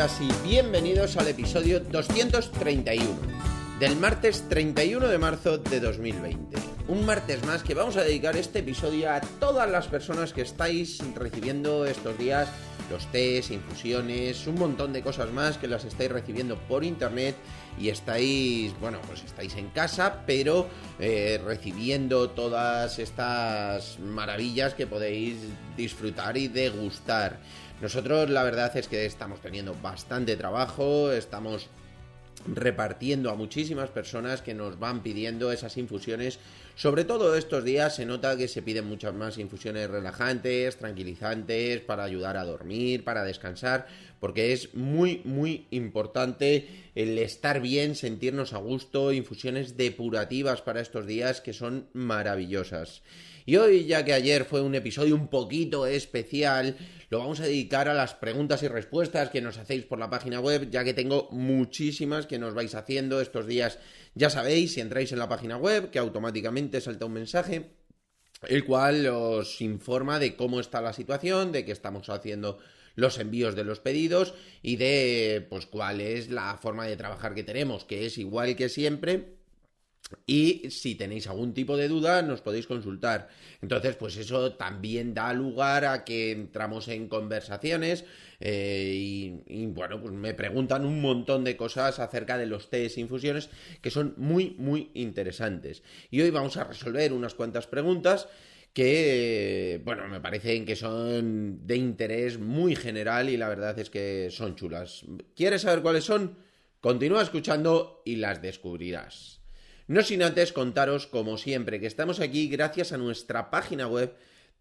días y bienvenidos al episodio 231 del martes 31 de marzo de 2020. Un martes más que vamos a dedicar este episodio a todas las personas que estáis recibiendo estos días los tés, infusiones, un montón de cosas más que las estáis recibiendo por internet y estáis, estáis en casa, pero recibiendo todas estas maravillas que podéis disfrutar y degustar. Nosotros la verdad es que estamos teniendo bastante trabajo, estamos repartiendo a muchísimas personas que nos van pidiendo esas infusiones. Sobre todo estos días se nota que se piden muchas más infusiones relajantes, tranquilizantes, para ayudar a dormir, para descansar, porque es muy importante el estar bien, sentirnos a gusto, infusiones depurativas para estos días que son maravillosas. Y hoy, ya que ayer fue un episodio un poquito especial, lo vamos a dedicar a las preguntas y respuestas que nos hacéis por la página web, ya que tengo muchísimas que nos vais haciendo estos días. Ya sabéis, si entráis en la página web, que automáticamente salta un mensaje, el cual os informa de cómo está la situación, de que estamos haciendo los envíos de los pedidos y de cuál es la forma de trabajar que tenemos, que es igual que siempre. Y si tenéis algún tipo de duda nos podéis consultar. Entonces eso también da lugar a que entramos en conversaciones me preguntan un montón de cosas acerca de los tés e infusiones que son muy interesantes. Y hoy vamos a resolver unas cuantas preguntas que, me parecen que son de interés muy general y la verdad es que son chulas. ¿Quieres saber cuáles son? Continúa escuchando y las descubrirás. No sin antes contaros, como siempre, que estamos aquí gracias a nuestra página web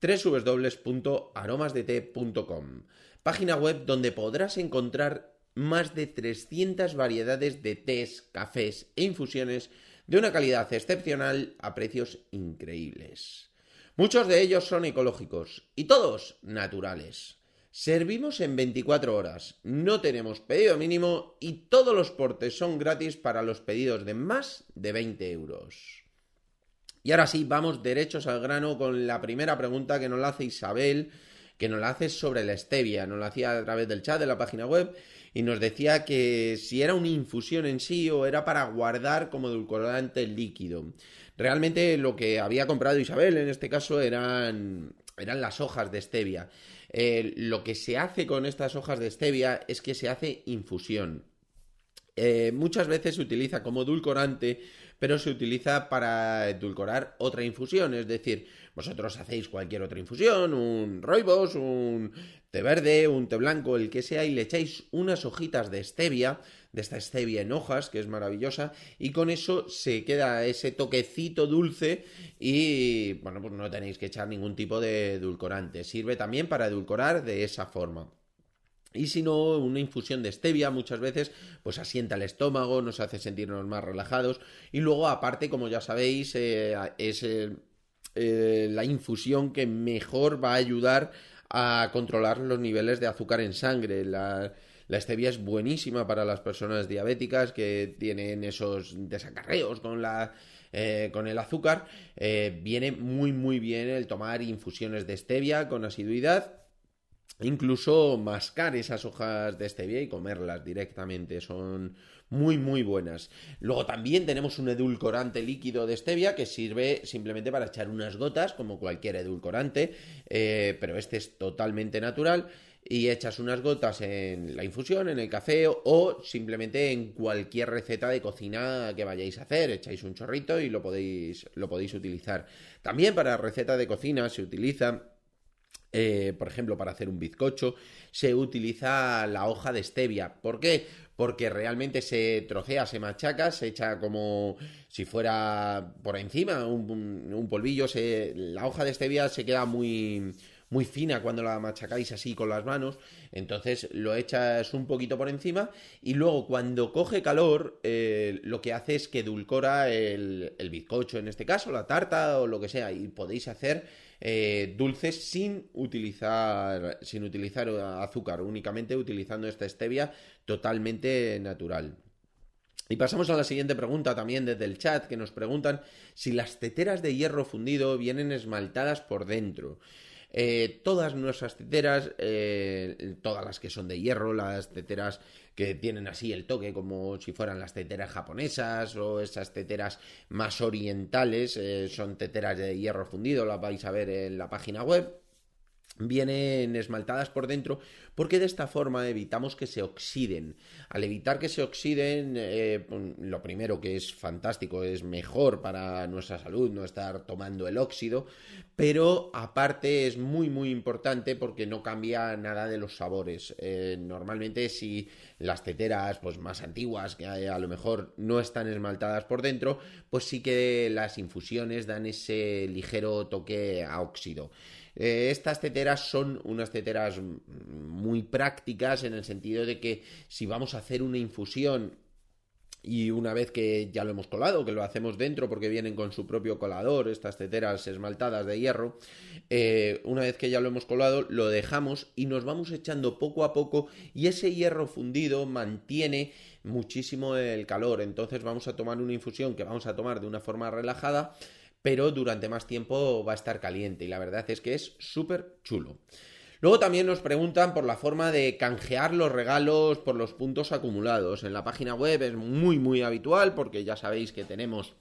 www.aromasdete.com, página web donde podrás encontrar más de 300 variedades de tés, cafés e infusiones de una calidad excepcional a precios increíbles. Muchos de ellos son ecológicos y todos naturales. Servimos en 24 horas, no tenemos pedido mínimo y todos los portes son gratis para los pedidos de más de 20 euros. Y ahora sí, vamos derechos al grano con la primera pregunta que nos la hace Isabel, que nos la hace sobre la stevia. Nos la hacía a través del chat de la página web y nos decía que si era una infusión en sí o era para guardar como edulcorante líquido. Realmente lo que había comprado Isabel en este caso eran las hojas de stevia. Lo que se hace con estas hojas de stevia es que se hace infusión. Muchas veces se utiliza como edulcorante, pero se utiliza para edulcorar otra infusión. Es decir, vosotros hacéis cualquier otra infusión, un rooibos, un té verde, un té blanco, el que sea, y le echáis unas hojitas de stevia, de esta stevia en hojas, que es maravillosa, y con eso se queda ese toquecito dulce y, no tenéis que echar ningún tipo de edulcorante. Sirve también para edulcorar de esa forma. Y si no, una infusión de stevia muchas veces asienta el estómago, nos hace sentirnos más relajados. Y luego, aparte, como ya sabéis, es la infusión que mejor va a ayudar a controlar los niveles de azúcar en sangre. La stevia es buenísima para las personas diabéticas que tienen esos desacarreos con el azúcar. Viene muy bien el tomar infusiones de stevia con asiduidad. Incluso mascar esas hojas de stevia y comerlas directamente, son muy buenas. Luego también tenemos un edulcorante líquido de stevia que sirve simplemente para echar unas gotas, como cualquier edulcorante, pero este es totalmente natural. Y echas unas gotas en la infusión, en el café o simplemente en cualquier receta de cocina que vayáis a hacer. Echáis un chorrito y lo podéis utilizar. También para receta de cocina se utiliza... por ejemplo, para hacer un bizcocho se utiliza la hoja de stevia. ¿Por qué? Porque realmente se trocea, se machaca, se echa como si fuera por encima un polvillo. La hoja de stevia se queda muy fina cuando la machacáis así con las manos. Entonces lo echas un poquito por encima y luego cuando coge calor lo que hace es que edulcora el bizcocho, en este caso la tarta o lo que sea, y podéis hacer dulces sin utilizar azúcar, únicamente utilizando esta stevia totalmente natural. Y pasamos a la siguiente pregunta también desde el chat, que nos preguntan si las teteras de hierro fundido vienen esmaltadas por dentro. todas nuestras teteras, todas las que son de hierro, las teteras que tienen así el toque como si fueran las teteras japonesas o esas teteras más orientales, son teteras de hierro fundido, las vais a ver en la página web. Vienen esmaltadas por dentro porque de esta forma evitamos que se oxiden. Al evitar que se oxiden, lo primero que es fantástico, es mejor para nuestra salud no estar tomando el óxido, pero aparte es muy muy importante porque no cambia nada de los sabores. Normalmente si las teteras pues más antiguas que a lo mejor no están esmaltadas por dentro, pues sí que las infusiones dan ese ligero toque a óxido. Estas teteras son unas teteras muy prácticas en el sentido de que si vamos a hacer una infusión y una vez que ya lo hemos colado, que lo hacemos dentro porque vienen con su propio colador, estas teteras esmaltadas de hierro, una vez que ya lo hemos colado, lo dejamos y nos vamos echando poco a poco y ese hierro fundido mantiene muchísimo el calor. Entonces vamos a tomar una infusión que vamos a tomar de una forma relajada, pero durante más tiempo va a estar caliente y la verdad es que es súper chulo. Luego también nos preguntan por la forma de canjear los regalos por los puntos acumulados. En la página web es muy muy habitual porque ya sabéis que tenemos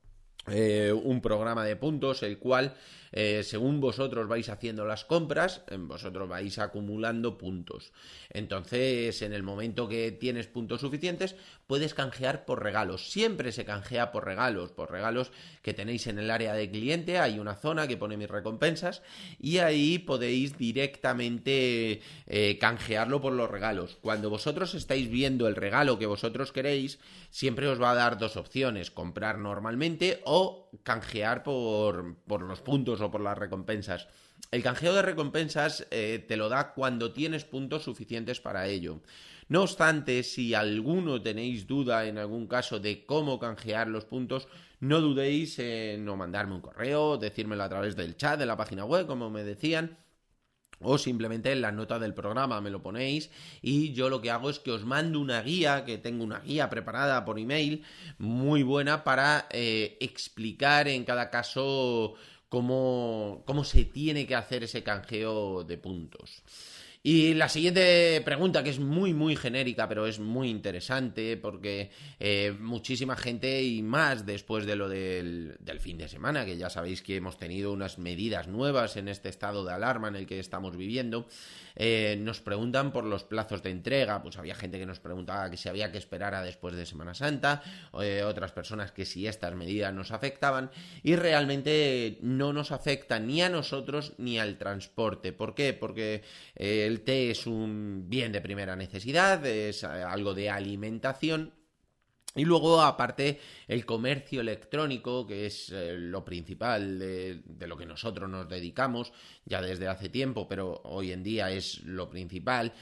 un programa de puntos, el cual según vosotros vais haciendo las compras, vosotros vais acumulando puntos. Entonces, en el momento que tienes puntos suficientes, puedes canjear por regalos. Siempre se canjea por regalos que tenéis en el área de cliente. Hay una zona que pone mis recompensas y ahí podéis directamente canjearlo por los regalos. Cuando vosotros estáis viendo el regalo que vosotros queréis, siempre os va a dar dos opciones: comprar normalmente o canjear por los puntos o por las recompensas. El canjeo de recompensas te lo da cuando tienes puntos suficientes para ello. No obstante, si alguno tenéis duda en algún caso de cómo canjear los puntos, no dudéis en no mandarme un correo, decírmelo a través del chat de la página web, como me decían, o simplemente en la nota del programa me lo ponéis y yo lo que hago es que os mando una guía, que tengo una guía preparada por email muy buena para explicar en cada caso cómo se tiene que hacer ese canjeo de puntos. Y la siguiente pregunta, que es muy muy genérica, pero es muy interesante porque muchísima gente, y más después de lo del fin de semana, que ya sabéis que hemos tenido unas medidas nuevas en este estado de alarma en el que estamos viviendo, nos preguntan por los plazos de entrega. Pues había gente que nos preguntaba que si había que esperar a después de Semana Santa, otras personas que si estas medidas nos afectaban, y realmente no nos afecta ni a nosotros ni al transporte. ¿Por qué? Porque el té es un bien de primera necesidad, es algo de alimentación. Y luego, aparte, el comercio electrónico, que es lo principal de lo que nosotros nos dedicamos ya desde hace tiempo, pero hoy en día es lo principal,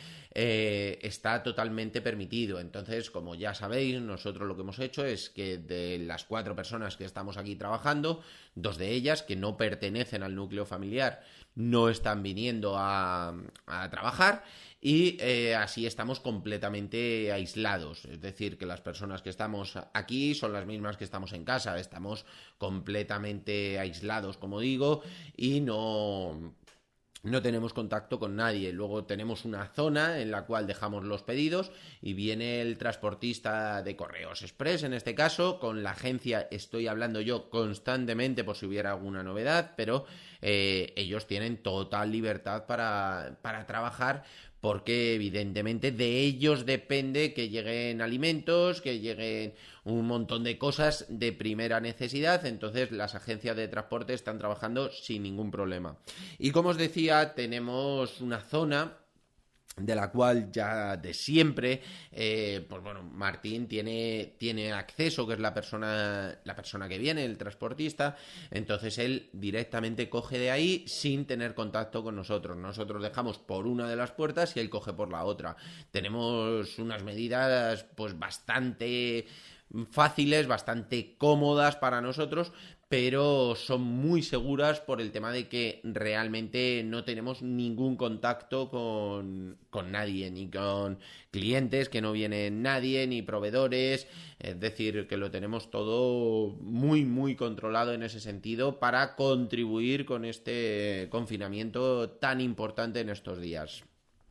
está totalmente permitido. Entonces, como ya sabéis, nosotros lo que hemos hecho es que de las 4 personas que estamos aquí trabajando, 2 de ellas, que no pertenecen al núcleo familiar, no están viniendo a trabajar. Y así estamos completamente aislados. Es decir, que las personas que estamos aquí son las mismas que estamos en casa. Estamos completamente aislados, como digo, y no tenemos contacto con nadie. Luego tenemos una zona en la cual dejamos los pedidos y viene el transportista de Correos Express, en este caso. Con la agencia estoy hablando yo constantemente por si hubiera alguna novedad, pero ellos tienen total libertad para trabajar, porque evidentemente de ellos depende que lleguen alimentos, que lleguen un montón de cosas de primera necesidad. Entonces las agencias de transporte están trabajando sin ningún problema. Y como os decía, tenemos una zona de la cual ya de siempre, pues bueno, Martín tiene acceso, que es la persona que viene, el transportista. Entonces él directamente coge de ahí sin tener contacto con nosotros. Nosotros dejamos por una de las puertas y él coge por la otra. Tenemos unas medidas pues bastante fáciles, bastante cómodas para nosotros, pero son muy seguras por el tema de que realmente no tenemos ningún contacto con nadie, ni con clientes, que no viene nadie, ni proveedores, es decir, que lo tenemos todo muy, muy controlado en ese sentido para contribuir con este confinamiento tan importante en estos días.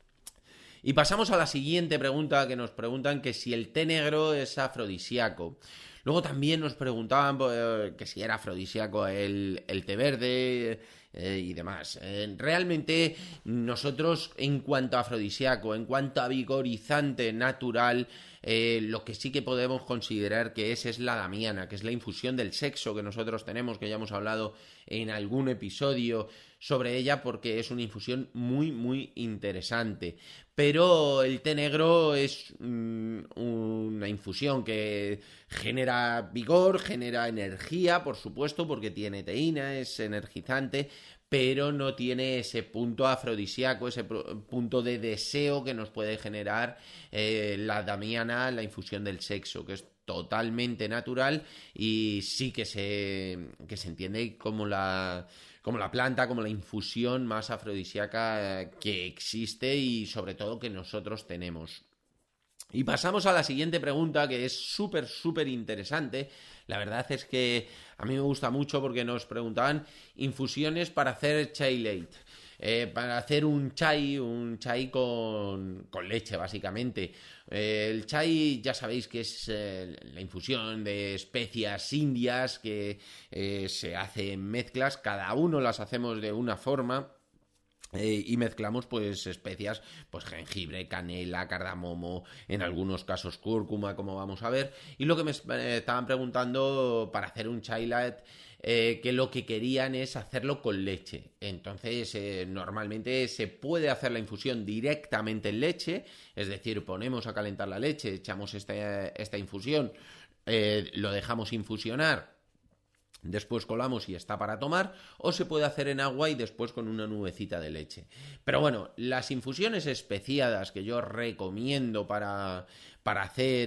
Y pasamos a la siguiente pregunta, que nos preguntan que si el té negro es afrodisíaco. Luego también nos preguntaban que si era afrodisíaco el té verde y demás. Realmente nosotros, en cuanto a afrodisíaco, en cuanto a vigorizante natural, lo que sí que podemos considerar que es la damiana, que es la infusión del sexo que nosotros tenemos, que ya hemos hablado en algún episodio sobre ella, porque es una infusión muy, muy interesante. Pero el té negro es una infusión que genera vigor, genera energía, por supuesto, porque tiene teína, es energizante, pero no tiene ese punto afrodisíaco, ese punto de deseo que nos puede generar la damiana, la infusión del sexo, que es totalmente natural y sí que se entiende como la planta, como la infusión más afrodisíaca que existe y sobre todo que nosotros tenemos. Y pasamos a la siguiente pregunta, que es súper, súper interesante. La verdad es que a mí me gusta mucho porque nos preguntaban infusiones para hacer chai latte. Para hacer un chai con leche, básicamente. El chai, ya sabéis que es la infusión de especias indias que se hace en mezclas. Cada uno las hacemos de una forma. Y mezclamos pues especias, pues jengibre, canela, cardamomo, en algunos casos cúrcuma, como vamos a ver. Y lo que me estaban preguntando para hacer un chai latte, que lo que querían es hacerlo con leche. Entonces, normalmente se puede hacer la infusión directamente en leche, es decir, ponemos a calentar la leche, echamos esta infusión, lo dejamos infusionar. Después colamos y está para tomar, o se puede hacer en agua y después con una nubecita de leche. Pero bueno, las infusiones especiadas que yo recomiendo para hacer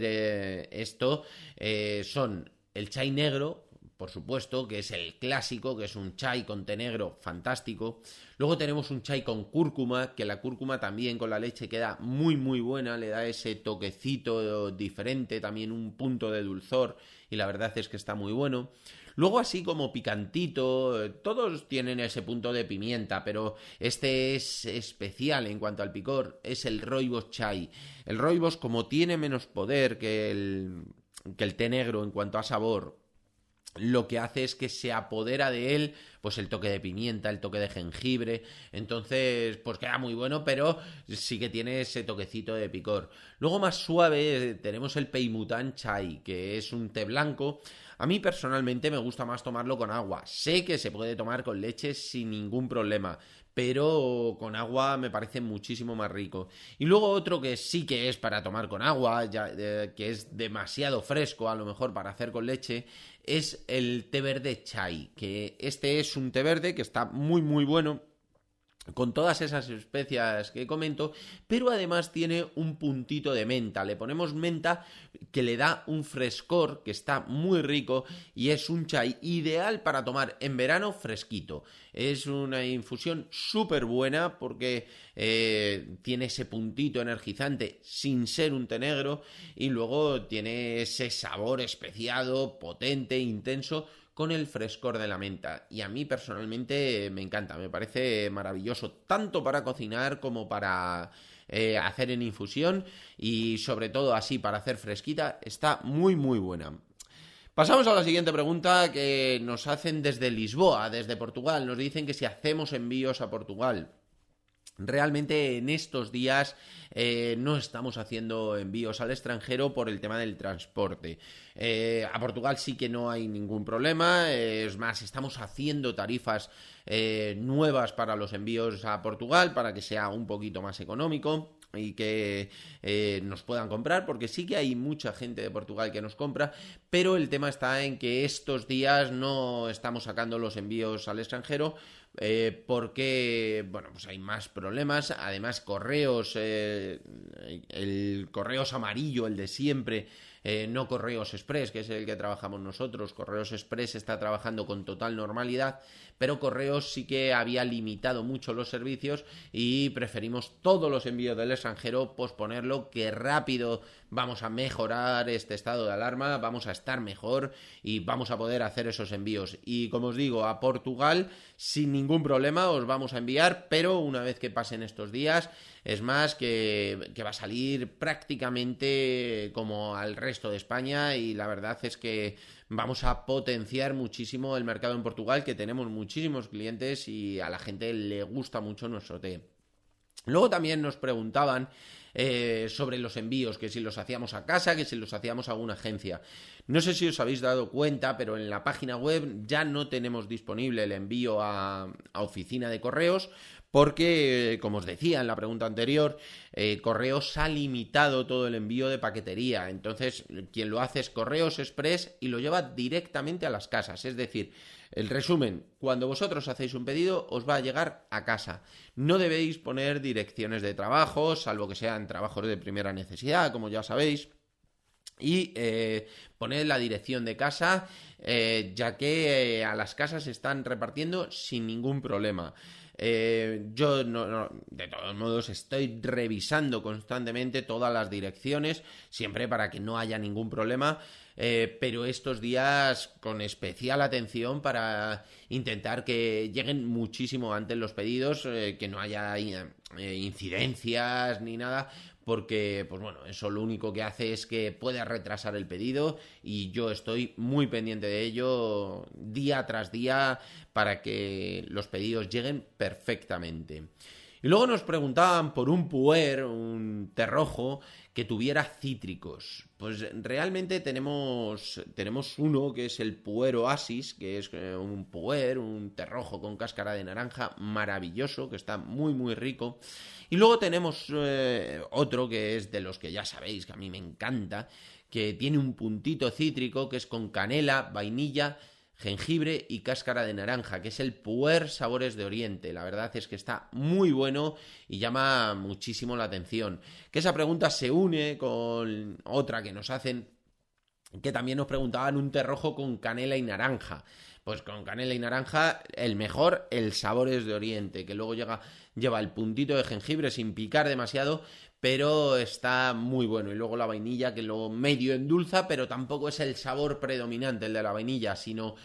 esto son el chai negro, por supuesto, que es el clásico, que es un chai con té negro fantástico. Luego tenemos un chai con cúrcuma, que la cúrcuma también con la leche queda muy muy buena, le da ese toquecito diferente, también un punto de dulzor, y la verdad es que está muy bueno. Luego así como picantito, todos tienen ese punto de pimienta, pero este es especial en cuanto al picor, es el rooibos chai. El rooibos, como tiene menos poder que el té negro en cuanto a sabor, lo que hace es que se apodera de él pues el toque de pimienta, el toque de jengibre, entonces pues queda muy bueno, pero sí que tiene ese toquecito de picor. Luego más suave tenemos el Peimutan Chai, que es un té blanco. A mí personalmente me gusta más tomarlo con agua. Sé que se puede tomar con leche sin ningún problema, pero con agua me parece muchísimo más rico. Y luego otro que sí que es para tomar con agua, que es demasiado fresco a lo mejor para hacer con leche, es el té verde chai, que este es un té verde que está muy muy bueno, con todas esas especias que comento, pero además tiene un puntito de menta. Le ponemos menta que le da un frescor que está muy rico y es un chai ideal para tomar en verano fresquito. Es una infusión súper buena porque tiene ese puntito energizante sin ser un té negro y luego tiene ese sabor especiado, potente, intenso, con el frescor de la menta. Y a mí personalmente me encanta, me parece maravilloso, tanto para cocinar como para hacer en infusión y sobre todo así para hacer fresquita, está muy muy buena. Pasamos a la siguiente pregunta que nos hacen desde Lisboa, desde Portugal. Nos dicen que si hacemos envíos a Portugal. Realmente en estos días no estamos haciendo envíos al extranjero por el tema del transporte. A Portugal sí que no hay ningún problema, es más, estamos haciendo tarifas nuevas para los envíos a Portugal para que sea un poquito más económico y que nos puedan comprar, porque sí que hay mucha gente de Portugal que nos compra, pero el tema está en que estos días no estamos sacando los envíos al extranjero porque, bueno, pues hay más problemas. Además, correos, el correos amarillo, el de siempre, no Correos Express, que es el que trabajamos nosotros. Correos Express está trabajando con total normalidad, pero Correos sí que había limitado mucho los servicios y preferimos todos los envíos del extranjero posponerlo, que rápido vamos a mejorar este estado de alarma, vamos a estar mejor y vamos a poder hacer esos envíos. Y como os digo, a Portugal sin ningún problema os vamos a enviar, pero una vez que pasen estos días, es más que va a salir prácticamente como al resto de España, y la verdad es que vamos a potenciar muchísimo el mercado en Portugal, que tenemos muchísimos clientes y a la gente le gusta mucho nuestro té. Luego también nos preguntaban sobre los envíos, que si los hacíamos a casa, que si los hacíamos a alguna agencia. No sé si os habéis dado cuenta, pero en la página web ya no tenemos disponible el envío a oficina de correos, porque, como os decía en la pregunta anterior, Correos ha limitado todo el envío de paquetería. Entonces, quien lo hace es Correos Express y lo lleva directamente a las casas. Es decir, el resumen, cuando vosotros hacéis un pedido, os va a llegar a casa. No debéis poner direcciones de trabajo, salvo que sean trabajos de primera necesidad, como ya sabéis. Y poned la dirección de casa, ya que a las casas se están repartiendo sin ningún problema. Yo de todos modos estoy revisando constantemente todas las direcciones, siempre para que no haya ningún problema, pero estos días con especial atención para intentar que lleguen muchísimo antes los pedidos, que no haya incidencias ni nada, porque pues bueno, eso lo único que hace es que pueda retrasar el pedido, y yo estoy muy pendiente de ello día tras día para que los pedidos lleguen perfectamente. Y luego nos preguntaban por un puer, un té rojo que tuviera cítricos. Pues realmente tenemos uno que es el puer Oasis, que es un puer, un té rojo con cáscara de naranja maravilloso, que está muy muy rico. Y luego tenemos otro que es de los que ya sabéis que a mí me encanta, que tiene un puntito cítrico, que es con canela, vainilla, jengibre y cáscara de naranja, que es el Puer Sabores de Oriente. La verdad es que está muy bueno y llama muchísimo la atención. Que esa pregunta se une con otra que nos hacen, que también nos preguntaban un té rojo con canela y naranja. Pues con canela y naranja, el mejor, el Sabores de Oriente, que luego lleva el puntito de jengibre sin picar demasiado, pero está muy bueno. Y luego la vainilla, que lo medio endulza, pero tampoco es el sabor predominante el de la vainilla, sino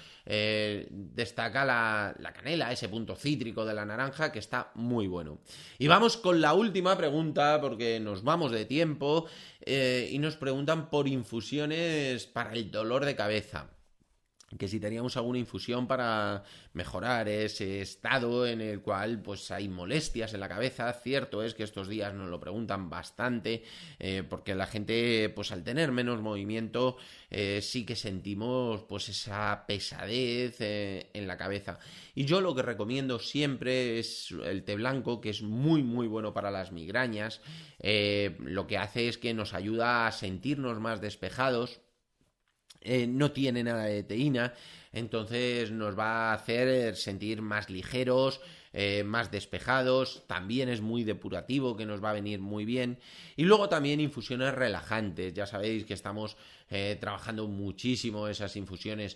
destaca la canela, ese punto cítrico de la naranja, que está muy bueno. Y vamos con la última pregunta, porque nos vamos de tiempo, y nos preguntan por infusiones para el dolor de cabeza, que si teníamos alguna infusión para mejorar ese estado en el cual pues hay molestias en la cabeza. Cierto es que estos días nos lo preguntan bastante, porque la gente pues al tener menos movimiento sí que sentimos pues esa pesadez en la cabeza. Y yo lo que recomiendo siempre es el té blanco, que es muy muy bueno para las migrañas. Lo que hace es que nos ayuda a sentirnos más despejados. No tiene nada de teína, entonces nos va a hacer sentir más ligeros, más despejados. También es muy depurativo, que nos va a venir muy bien. Y luego también infusiones relajantes. Ya sabéis que estamos trabajando muchísimo esas infusiones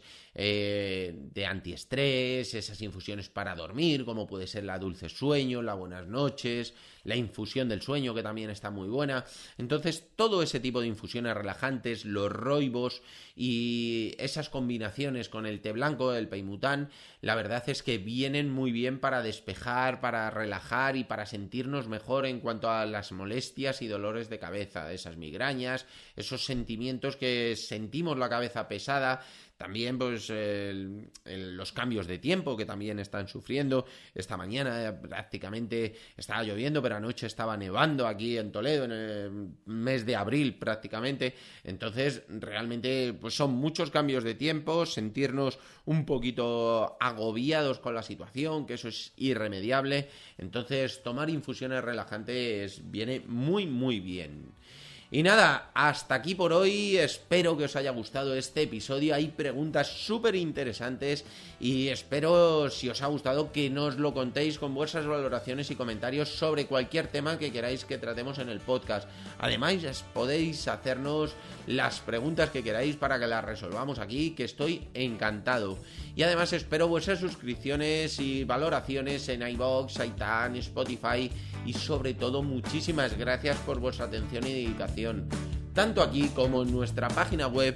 de antiestrés, esas infusiones para dormir, como puede ser la dulce sueño, la buenas noches, la infusión del sueño, que también está muy buena. Entonces todo ese tipo de infusiones relajantes, los roibos y esas combinaciones con el té blanco, el peimután, la verdad es que vienen muy bien para despejar, para relajar y para sentirnos mejor en cuanto a las molestias y dolores de cabeza, esas migrañas, esos sentimientos que sentimos la cabeza pesada. También pues los cambios de tiempo que también están sufriendo. Esta mañana prácticamente estaba lloviendo, pero anoche estaba nevando aquí en Toledo en el mes de abril prácticamente. Entonces realmente pues son muchos cambios de tiempo, sentirnos un poquito agobiados con la situación, que eso es irremediable. Entonces tomar infusiones relajantes viene muy muy bien. Y nada, hasta aquí por hoy, espero que os haya gustado este episodio, hay preguntas súper interesantes y espero, si os ha gustado, que nos lo contéis con vuestras valoraciones y comentarios sobre cualquier tema que queráis que tratemos en el podcast. Además, podéis hacernos las preguntas que queráis para que las resolvamos aquí, que estoy encantado. Y además espero vuestras suscripciones y valoraciones en iVoox, iTunes, Spotify y sobre todo muchísimas gracias por vuestra atención y dedicación, tanto aquí como en nuestra página web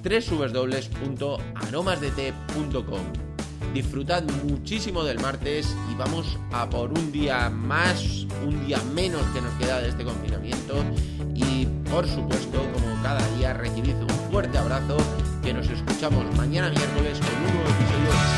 www.aromasdete.com. Disfrutad muchísimo del martes y vamos a por un día más, un día menos que nos queda de este confinamiento y por supuesto, como cada día, recibid un fuerte abrazo, que nos escuchamos mañana miércoles con un nuevo episodio